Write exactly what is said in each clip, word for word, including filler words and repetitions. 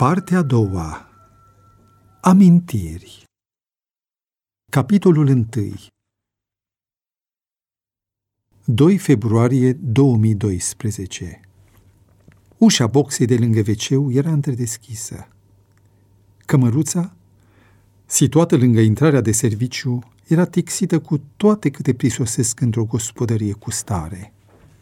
Partea a doua. Amintiri. Capitolul unu. doi februarie două mii doisprezece. Ușa boxei de lângă ve ce era întredeschisă. Cămăruța, situată lângă intrarea de serviciu, era tixită cu toate câte prisosesc într-o gospodărie cu stare.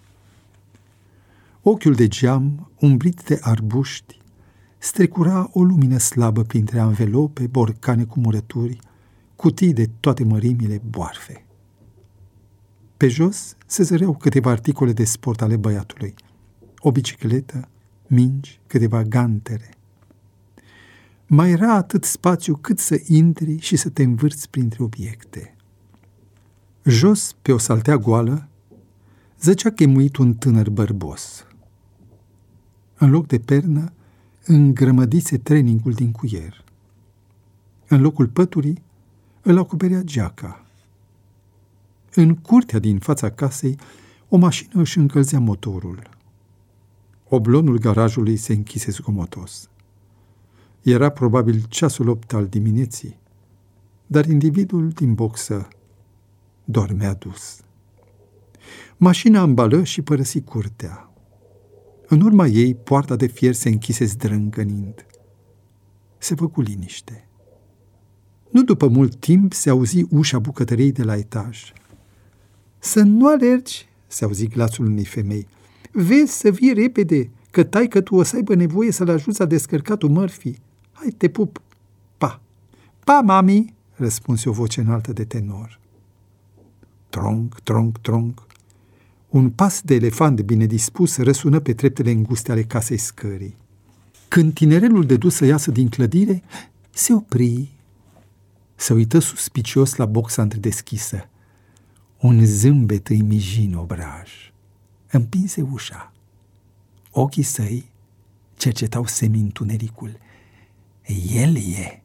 Ochiul de geam, umbrit de arbuști, strecura o lumină slabă printre anvelope, borcane cu murături, cutii de toate mărimile, boarfe. Pe jos se zăreau câteva articole de sport ale băiatului, o bicicletă, mingi, câteva gantere. Mai era atât spațiu cât să intri și să te învârți printre obiecte. Jos, pe o saltea goală, zăcea chemuit un tânăr bărbos. În loc de pernă, îngrămădise treningul din cuier. În locul păturii, îl acoperea geaca. În curtea din fața casei, o mașină își încălzea motorul. Oblonul garajului se închise zgomotos. Era probabil ceasul opt al dimineții, dar individul din boxă dormea dus. Mașina ambală și părăsi curtea. În urma ei, poarta de fier se închise zdrângănind. Se făcu liniște. Nu după mult timp se auzi ușa bucătăriei de la etaj. „Să nu alergi!" se auzi glasul unei femei. „Vezi să vii repede, că taică tu o să aibă nevoie să-l ajuți a descărcatul mărfii. Hai, te pup! Pa!" „Pa, mami!" răspunse o voce înaltă de tenor. Tronc, tronc, tronc. Un pas de elefant bine dispus răsună pe treptele înguste ale casei scării. Când tinerelul dădu să iasă din clădire, se opri. Se uită suspicios la boxa întredeschisă. Un zâmbet îi miji în obraj. Împinse ușa. Ochii săi cercetau semi-întunericul. El e.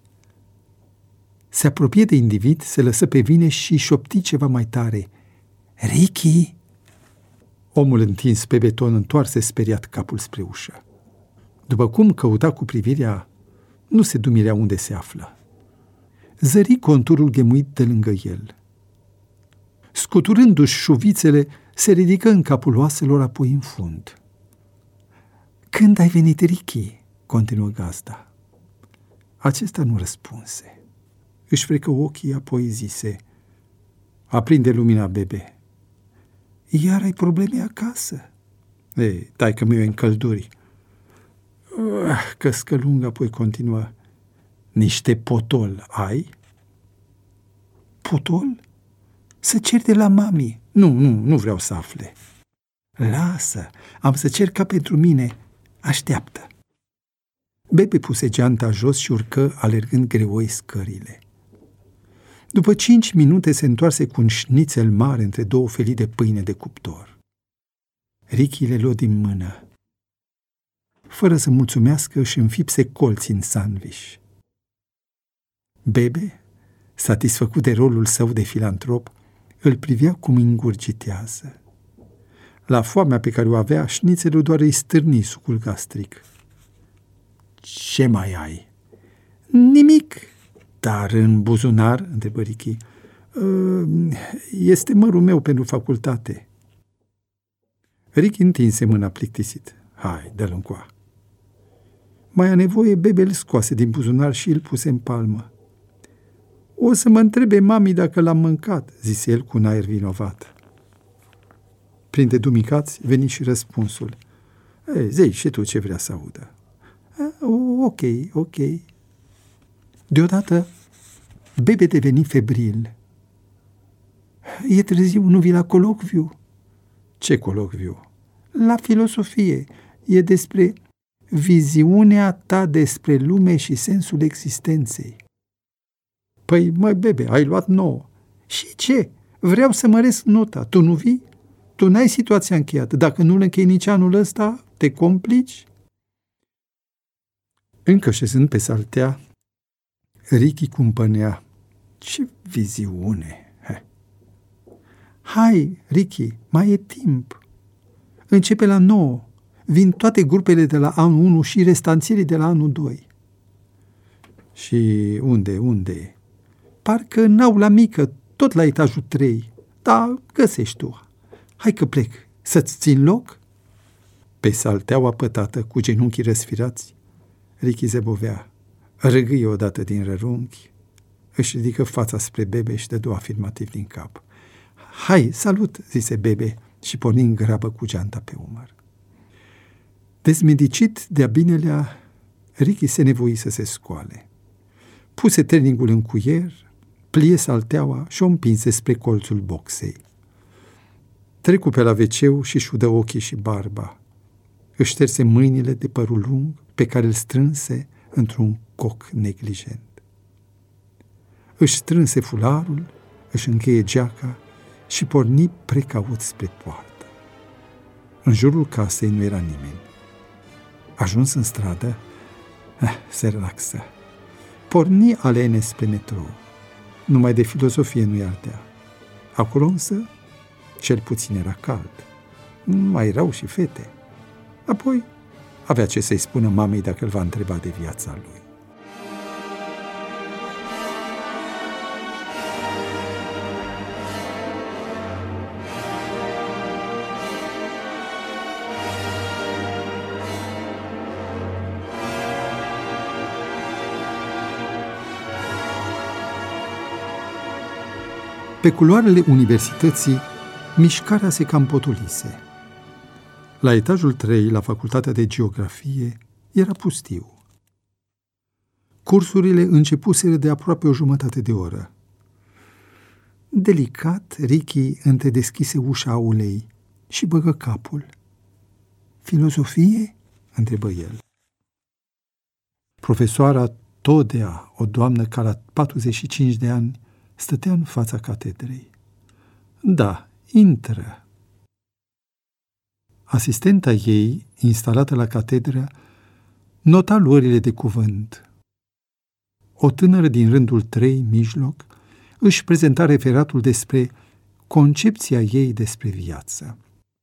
Se apropie de individ, se lăsă pe vine și șopti ceva mai tare. „Ricky!" Omul întins pe beton întoarse speriat capul spre ușă. După cum căuta cu privirea, nu se dumirea unde se află. Zări conturul ghemuit de lângă el. Scuturându-și șuvițele, se ridică în capul oaselor, apoi în fund. „Când ai venit, Ricky?" continuă gazda. Acesta nu răspunse. Își frecă ochii, apoi zise: „Aprinde lumina, bebe." „Iar ai probleme acasă?" „Ei, taică-mi eu în călduri." Uh, căscă lungă, apoi continuă: „Niște potol ai?" „Potol? Să cer de la mami." Nu, nu, nu vreau să afle." „Lasă, am să cer ca pentru mine. Așteaptă." Bebe puse geanta jos și urcă, alergând greoi scările. După cinci minute se întoarse cu un șnițel mare între două felii de pâine de cuptor. Ricky le luă din mână. Fără să mulțumească, își înfipse colții în sandwich. Bebe, satisfăcut de rolul său de filantrop, îl privea cum îngurgitează. La foamea pe care o avea, șnițelul doar îi stârni sucul gastric. „Ce mai ai?" „Nimic." „Dar în buzunar?" întrebă Ricky. „Este mărul meu pentru facultate." Ricky întinse mâna plictisit. „Hai, dă-l încoa." Mai a nevoie, Bebe îl scoase din buzunar și îl puse în palmă. „O să mă întrebe mami dacă l-am mâncat," zise el cu un aer vinovat. Printre dumicați veni și răspunsul. „Ei, zi și tu ce vrea să audă." Ok, ok." Deodată, Bebe deveni febril. „E târziu, nu vii la colocviu?" „Ce colocviu?" „La filosofie. E despre viziunea ta despre lume și sensul existenței." „Păi, măi, Bebe, ai luat nouă." „Și ce? Vreau să măresc nota. Tu nu vii? Tu n-ai situația încheiată. Dacă nu-l închei nici anul ăsta, te complici?" Încă șezând pe saltea, Ricky cumpănea. „Ce viziune!" He. „Hai, Ricky, mai e timp. Începe la nouă. vin toate grupele de la anul unu și restanțierii de la anul doi. Și unde, unde? Parcă în aula mică, tot la etajul trei. Da, găsești tu. Hai că plec, să-ți țin loc? Pe salteaua pătată, cu genunchii răsfirați, Ricky zăbovea, râgâie odată din rărunchi, își ridică fața spre Bebe și dădu afirmativ din cap. Hai, salut, zise Bebe și porni în grabă cu geanta pe umăr. Dezmedicit de-a binelea, Ricky se nevoi să se scoale. Puse treningul în cuier, plie salteaua și o împinse spre colțul boxei. Trecu pe la veceu și șudă ochii și barba. Își șterse mâinile de părul lung pe care îl strânse într-un coc neglijent. Își strânse fularul, își încheie geaca și porni precaut spre poartă. În jurul casei nu era nimeni. Ajuns în stradă, se relaxă. Porni alene spre metrou. Numai de filozofie nu-i ardea. Acolo însă, cel puțin era cald. Mai erau și fete. Apoi, avea ce să-i spună mamei dacă îl va întreba de viața lui. Pe culoarele universității, mișcarea se cam potolise. La etajul trei, la Facultatea de Geografie, era pustiu. Cursurile începuseră de aproape o jumătate de oră. Delicat, Ricky întredeschise ușa aulei și băgă capul. Filozofie? Întrebă el. Profesoara Todea, o doamnă ca la patruzeci și cinci de ani, stătea în fața catedrei. Da, intră. Asistenta ei, instalată la catedră, nota luările de cuvânt. O tânără din rândul trei, mijloc, își prezenta referatul despre concepția ei despre viață.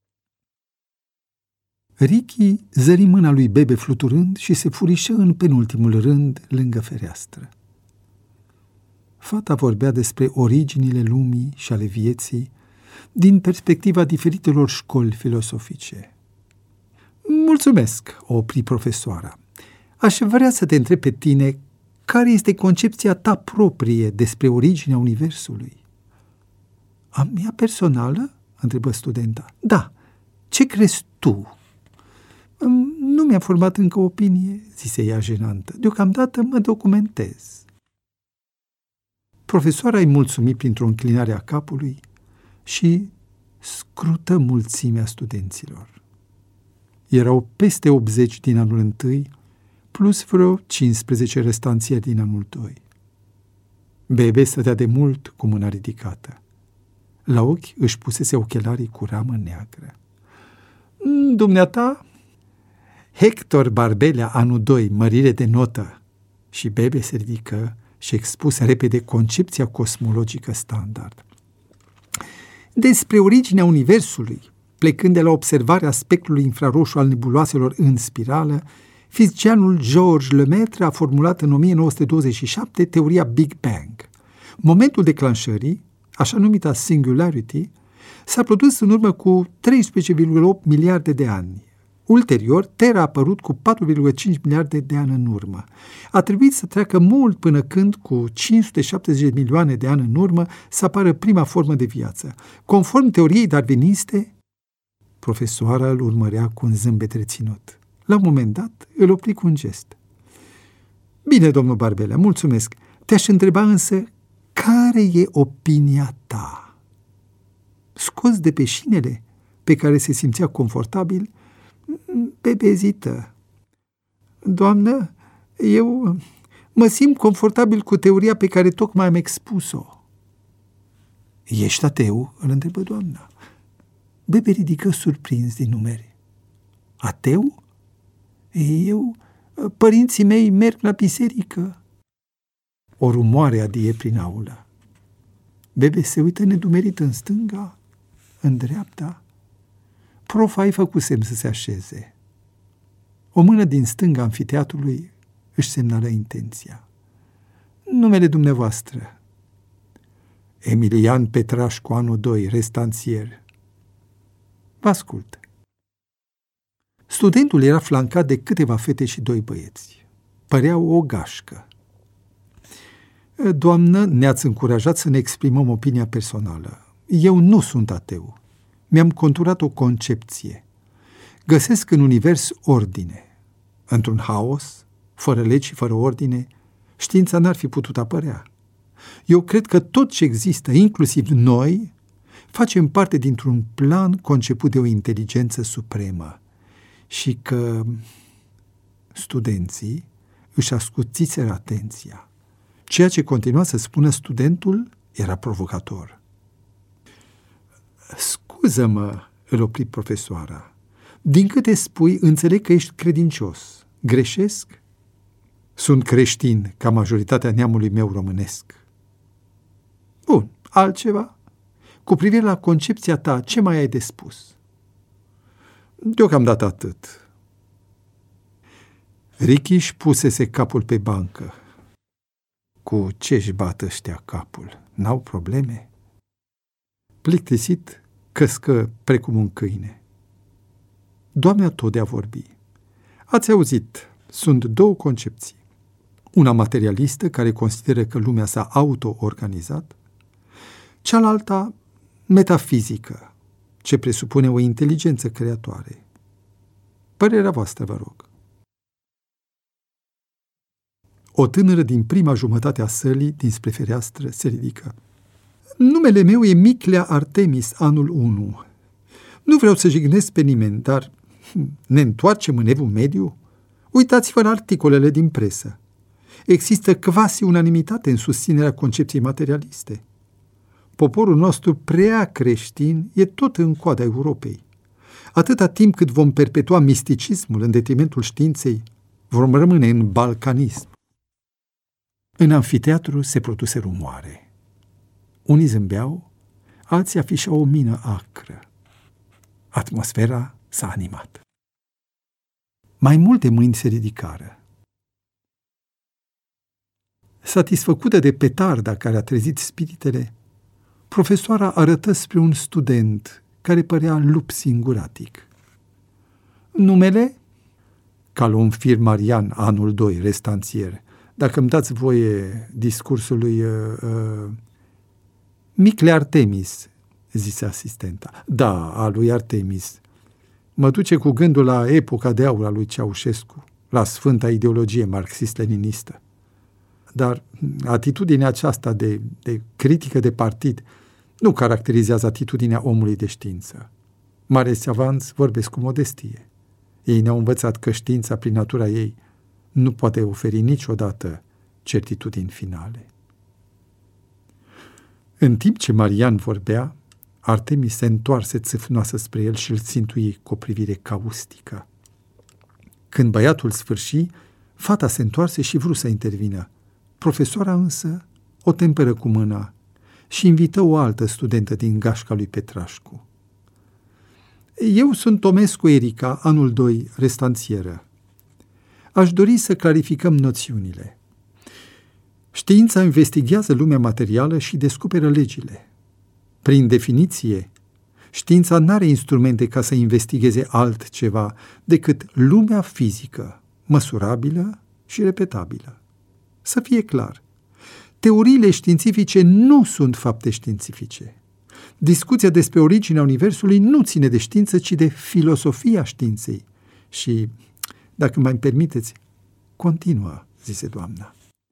Ricky zări mâna lui Bebe fluturând și se furișă în penultimul rând lângă fereastră. Fata vorbea despre originile lumii și ale vieții din perspectiva diferitelor școli filosofice. Mulțumesc, o opri profesoara. Aș vrea să te întreb pe tine care este concepția ta proprie despre originea Universului. A mea personală? Întrebă studenta. Da. Ce crezi tu? Nu mi-a format încă opinie, zise ea jenantă. Deocamdată mă documentez. Profesoara îi mulțumi printr-o înclinare a capului și scrută mulțimea studenților. Erau peste optzeci din anul întâi, plus vreo cincisprezece restanțieri din anul doi. Bebe stătea de mult cu mâna ridicată. La ochi își pusese ochelarii cu ramă neagră. Dumneata? Hector Barbelea, anul doi, mărire de notă. Și Bebe se ridică și expuse repede concepția cosmologică standard. Despre originea Universului, plecând de la observarea spectrului infraroșu al nebuloaselor în spirală, fizicianul Georges Lemaitre a formulat în o mie nouă sute douăzeci și șapte teoria Big Bang. Momentul declanșării, așa numita singularity, s-a produs în urmă cu treisprezece virgulă opt miliarde de ani. Ulterior, Terra a apărut cu patru virgulă cinci miliarde de ani în urmă. A trebuit să treacă mult până când, cu cinci sute șaptezeci de milioane de ani în urmă, să apară prima formă de viață. Conform teoriei darwiniste, profesoara îl urmărea cu un zâmbet reținut. La un moment dat, îl opri cu un gest. Bine, domnul Barbelea, mulțumesc. Te-aș întreba însă, care e opinia ta? Scos de pe șinele pe care se simțea confortabil, Bebe ezită. Doamnă, eu mă simt confortabil cu teoria pe care tocmai am expus-o. Ești ateu? Îl întrebă doamna. Bebe ridică surprins din numeri. Ateu? Eu, părinții mei merg la biserică. O rumoare adie prin aulă. Bebe se uită nedumerit în stânga, în dreapta. Profa îi făcu semn să se așeze. O mână din stânga amfiteatrului își semnală intenția. Numele dumneavoastră. Emilian Petrașcu, anul doi, restanțier. Vă ascult. Studentul era flancat de câteva fete și doi băieți. Păreau o gașcă. Doamnă, ne-ați încurajat să ne exprimăm opinia personală. Eu nu sunt ateu. Mi-am conturat o concepție. Găsesc în univers ordine. Într-un haos, fără legi și fără ordine, știința n-ar fi putut apărea. Eu cred că tot ce există, inclusiv noi, facem parte dintr-un plan conceput de o inteligență supremă și că studenții își ascuțiseră atenția. Ceea ce continua să spună studentul era provocator. Scuză-mă, îl opri profesoara. Din câte spui, înțeleg că ești credincios. Greșesc? Sunt creștin, ca majoritatea neamului meu românesc. Bun, altceva? Cu privire la concepția ta, ce mai ai de spus? Deocamdată atât. Richiș pusese capul pe bancă. Cu ce-și bat ăștia capul? N-au probleme? Plictisit, căscă precum un câine. Doamna Todea vorbi. Ați auzit, sunt două concepții. Una materialistă, care consideră că lumea s-a auto-organizat, cealaltă metafizică, ce presupune o inteligență creatoare. Părerea voastră, vă rog. O tânără din prima jumătate a sălii, dinspre fereastră, se ridică. Numele meu e Miclea Artemis, anul unu. Nu vreau să jignesc pe nimeni, dar ne întoarcem în evul mediu? Uitați-vă în articolele din presă. Există quasi unanimitate în susținerea concepției materialiste. Poporul nostru prea creștin e tot în coada Europei. Atâta timp cât vom perpetua misticismul în detrimentul științei, vom rămâne în balcanism. În amfiteatru se produse rumoare. Unii zâmbeau, alții afișau o mină acră. Atmosfera s-a animat. Mai multe mâini se ridicară. Satisfăcută de petarda care a trezit spiritele, profesoara arătă spre un student care părea lup singuratic. Numele? Calomfir Marian, anul doi, restanțier. Dacă îmi dați voie discursului... Uh, uh, Miclea Artemis, zise asistenta. Da, a lui Artemis. Mă duce cu gândul la epoca de aur a lui Ceaușescu, la sfânta ideologie marxist-leninistă. Dar atitudinea aceasta de, de critică de partid nu caracterizează atitudinea omului de știință. Mari savanți vorbesc cu modestie. Ei ne-au învățat că știința, prin natura ei, nu poate oferi niciodată certitudini finale. În timp ce Marian vorbea, Artemis se întoarse țâfnoasă spre el și îl țintui cu o privire caustică. Când băiatul sfârși, fata se întoarse și vrut să intervină. Profesoara însă o temperă cu mâna și invită o altă studentă din gașca lui Petrașcu. Eu sunt Tomescu Erica, anul doi, restanțieră. Aș dori să clarificăm noțiunile. Știința investighează lumea materială și descoperă legile. Prin definiție, știința n-are instrumente ca să investigheze altceva decât lumea fizică, măsurabilă și repetabilă. Să fie clar, teoriile științifice nu sunt fapte științifice. Discuția despre originea Universului nu ține de știință, ci de filosofia științei. Și, dacă mai permiteți, continuă, zise doamna.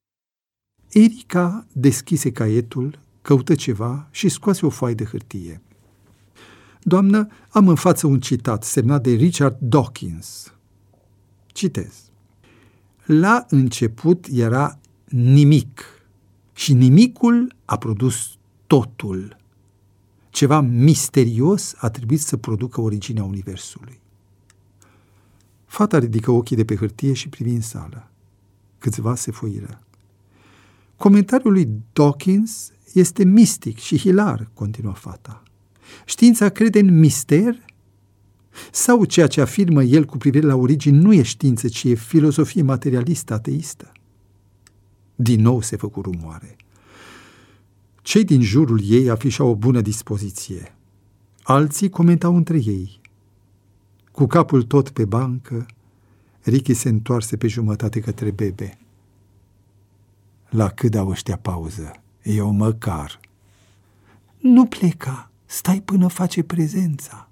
Erica deschise caietul, căută ceva și scoase o foaie de hârtie. Doamnă, am în față un citat semnat de Richard Dawkins. Citez. La început era nimic și nimicul a produs totul. Ceva misterios a trebuit să producă originea Universului. Fata ridică ochii de pe hârtie și privi în sală. Câțiva se foiră. Comentariul lui Dawkins este mistic și hilar, continuă fata. Știința crede în mister? Sau ceea ce afirmă el cu privire la origini nu e știință, ci e filozofie materialistă, ateistă? Din nou se făcu rumoare. Cei din jurul ei afișau o bună dispoziție. Alții comentau între ei. Cu capul tot pe bancă, Ricky se întoarse pe jumătate către Bebe. La cât dau ăștia pauză? Eu măcar. Nu pleca, stai până face prezența.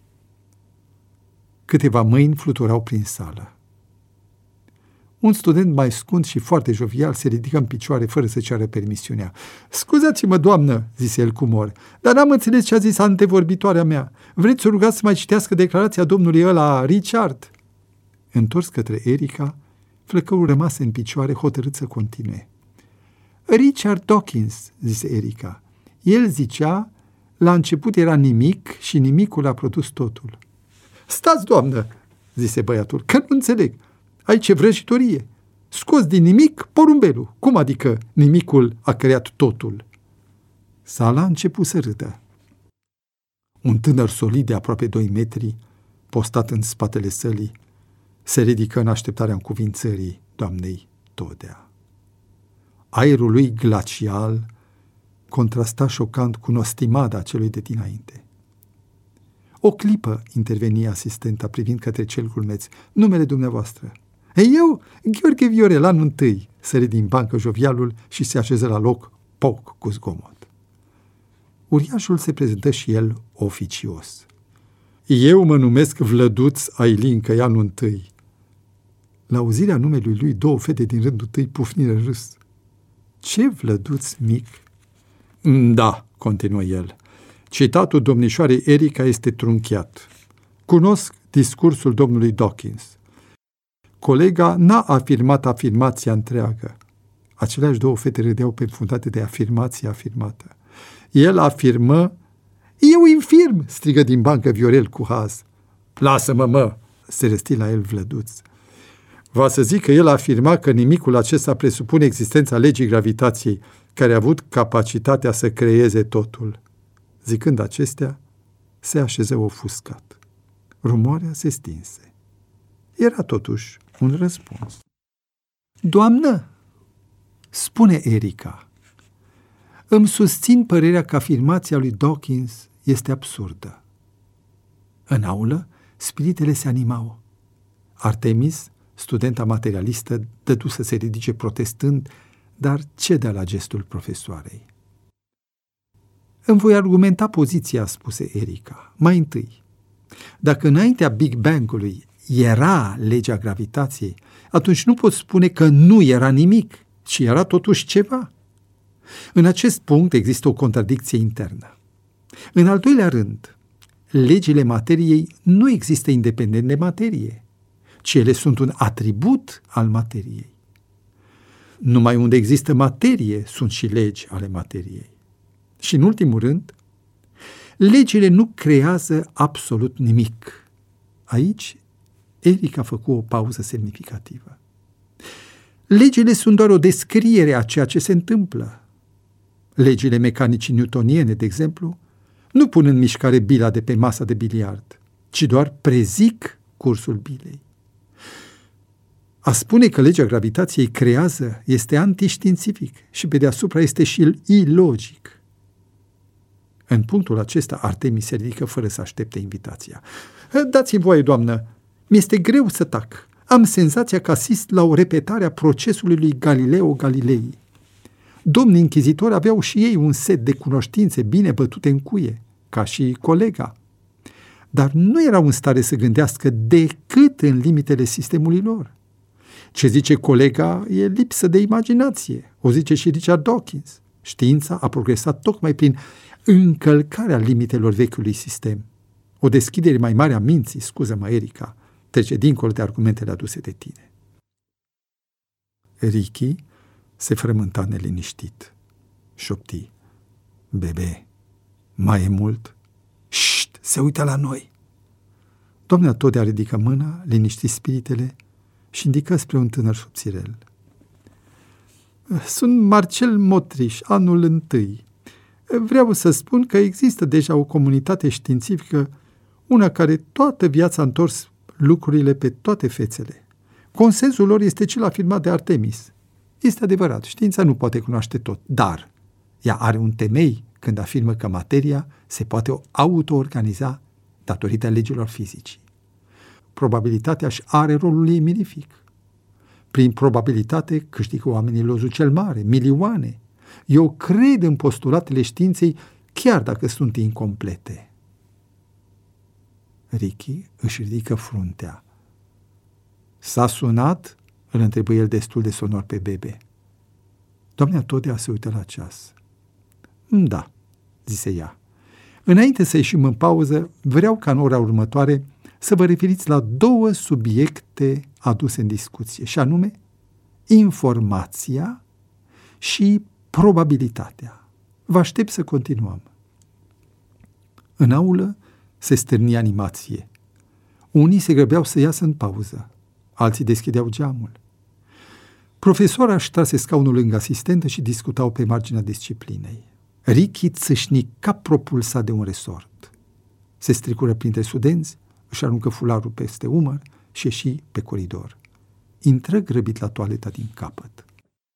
Câteva mâini fluturau prin sală. Un student mai scund și foarte jovial se ridică în picioare fără să ceară permisiunea. Scuzați-mă, doamnă, zise el cu umor, dar n-am înțeles ce a zis antevorbitoarea mea. Vreți să o rugați să mai citească declarația domnului ăla, Richard? Întors către Erica, flăcăul rămase în picioare, hotărât să continue. Richard Dawkins, zise Erica. El zicea, la început era nimic și nimicul a produs totul. Stați, doamnă, zise băiatul, că nu înțeleg. Aici e vrăjitorie. Scos din nimic porumbelul. Cum adică nimicul a creat totul? Sala a început să râdă. Un tânăr solid de aproape doi metri, postat în spatele sălii, se ridică în așteptarea încuvințării doamnei Todea. Aerul lui glacial contrasta șocant cu nostimada celui de dinainte. O clipă, interveni asistenta privind către cel culmeț. Numele dumneavoastră? Eu, Gheorghe Viorel, anul întâi, sări din bancă jovialul și se așeză la loc, poc cu zgomot. Uriașul se prezentă și el oficios. Eu mă numesc Vlăduț Ailincă, e anul întâi. La auzirea numelui lui, două fete din rândul tâi pufniră râs. Ce Vlăduț mic! Da, continuă el, citatul domnișoarei Erica este trunchiat. Cunosc discursul domnului Dawkins. Colega n-a afirmat afirmația întreagă. Aceleași două fete râdeau perfundate de afirmația afirmată. El afirmă, eu infirm, strigă din bancă Viorel cu haz. Lasă-mă, mă, se răsti la el Vlăduț. Va să zic că el afirma că nimicul acesta presupune existența legii gravitației, care a avut capacitatea să creeze totul. Zicând acestea, se așeză ofuscat. Rumoarea se stinse. Era totuși un răspuns. Doamnă, spune Erica, îmi susțin părerea că afirmația lui Dawkins este absurdă. În aulă, spiritele se animau. Artemis, studenta materialistă, dădu să se ridice protestând, dar cedea la gestul profesoarei. Îmi voi argumenta poziția, spuse Erica. Mai întâi, dacă înaintea Big Bang-ului era legea gravitației, atunci nu pot spune că nu era nimic, ci era totuși ceva. În acest punct există o contradicție internă. În al doilea rând, legile materiei nu există independent de materie, ci ele sunt un atribut al materiei. Numai unde există materie sunt și legi ale materiei. Și în ultimul rând, legile nu creează absolut nimic. Aici, Erica a făcut o pauză semnificativă. Legile sunt doar o descriere a ceea ce se întâmplă. Legile mecanicii newtoniene, de exemplu, nu pun în mișcare bila de pe masa de biliard, ci doar prezic cursul bilei. A spune că legea gravitației creează este antiștiințific și pe deasupra este și ilogic. În punctul acesta, Artemis se ridică fără să aștepte invitația. Dați-mi voie, doamnă, mi-este greu să tac. Am senzația că asist la o repetare a procesului lui Galileo Galilei. Domnii închizitori aveau și ei un set de cunoștințe bine bătute în cuie, ca și colega. Dar nu erau în stare să gândească decât în limitele sistemului lor. Ce zice colega e lipsă de imaginație, o zice și Richard Dawkins. Știința a progresat tocmai prin încălcarea limitelor vechiului sistem. O deschidere mai mare a minții, scuză-mă, Erica, trece dincolo de argumentele aduse de tine. Ricky se frământa neliniștit. Șopti. Bebe, mai e mult? Șt, se uită la noi. Doamna Todea ridică mâna, liniști spiritele și indică spre un tânăr subțirel. Sunt Marcel Motriș, anul întâi. Vreau să spun că există deja o comunitate științifică una care toată viața a întors lucrurile pe toate fețele. Consensul lor este cel afirmat de Artemis. Este adevărat, știința nu poate cunoaște tot, dar ea are un temei când afirmă că materia se poate auto-organiza datorită legilor fizicii. Probabilitatea își are rolul ei mirific. Prin probabilitate câștigă oamenii lozul cel mare, milioane. Eu cred în postulatele științei, chiar dacă sunt incomplete. Ricky își ridică fruntea. S-a sunat? Îl întrebă el destul de sonor pe bebe. Doamna Todea se uită la ceas. Da, zise ea. Înainte să ieșim în pauză, vreau ca în ora următoare să vă referiți la două subiecte aduse în discuție, și anume informația și probabilitatea. Vă aștept să continuăm. În aulă se stârni animație. Unii se grăbeau să iasă în pauză, alții deschideau geamul. Profesoara își trase scaunul lângă asistentă și discutau pe marginea disciplinei. Ricky țâșni ca propulsat de un resort. Se stricură printre studenți, își aruncă fularul peste umăr și ieși pe coridor. Intră grăbit la toaleta din capăt.